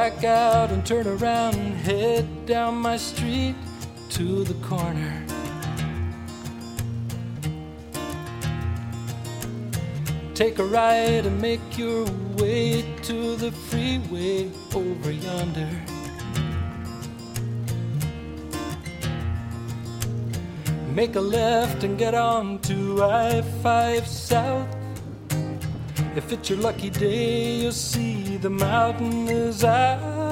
back out and turn around and head down my street to the corner. Take a ride and make your way to the freeway over yonder. Make a left and get on to I-5 South. If it's your lucky day, you'll see the mountain is out